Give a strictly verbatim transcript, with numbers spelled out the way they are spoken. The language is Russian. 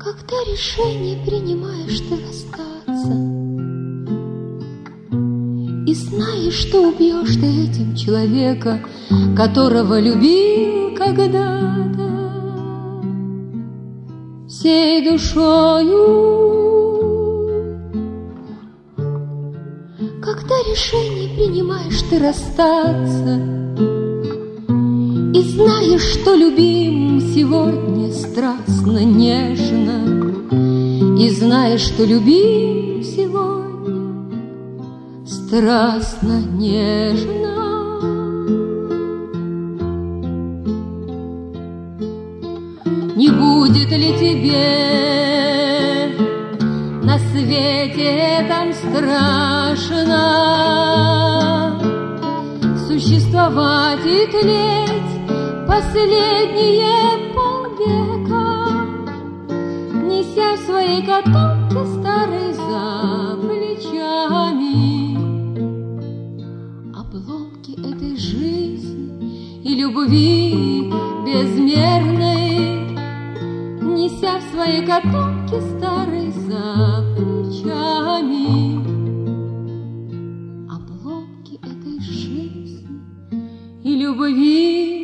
Когда решение принимаешь ты расстаться и знаешь, что убьешь ты этим человека, которого любил когда-то всей душою. Когда решение принимаешь ты расстаться и знаешь, что любим сегодня страстно, нежно, и знаешь, что любим сегодня страстно, нежно, не будет ли тебе на свете этом страшно существовать и тлеть последние полвека, неся в своей котомке старой за плечами обломки этой жизни и любви безмерной, неся в своей котомке старой за плечами обломки этой жизни и любви